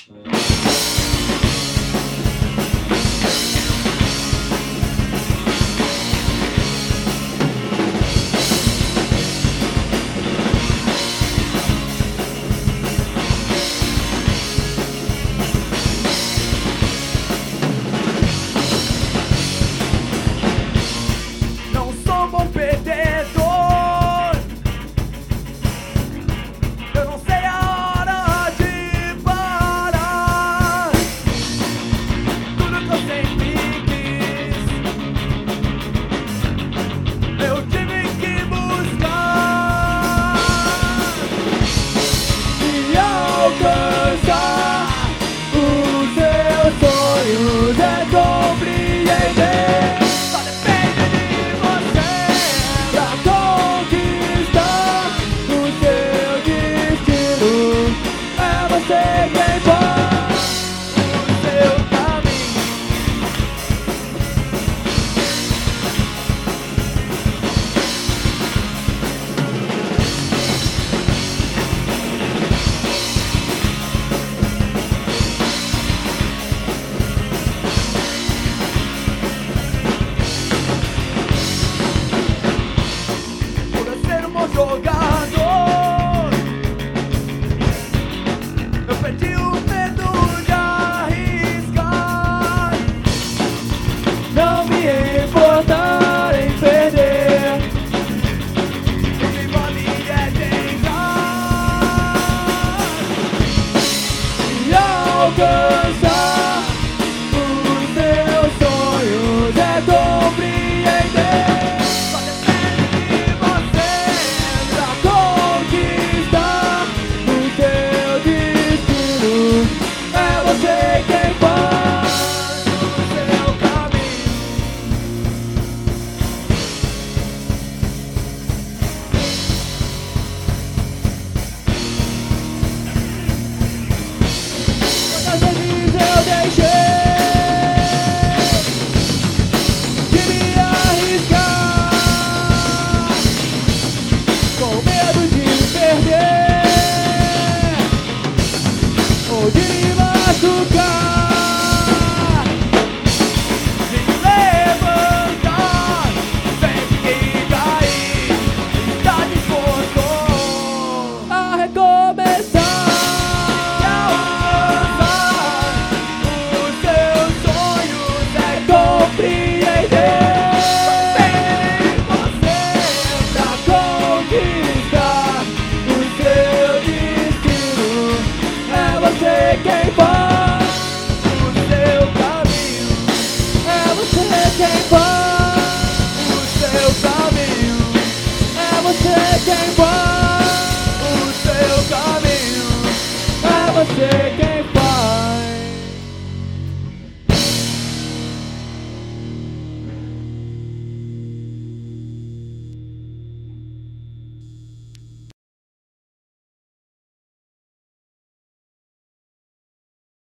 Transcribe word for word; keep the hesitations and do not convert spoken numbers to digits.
Jogador, eu perdi o medo de arriscar, não me importar em perder, o que vale é tentar e alcançar os teus sonhos, é compreender. Quem faz o seu caminho, é você quem faz o seu caminho, é você quem faz o seu caminho, é você quem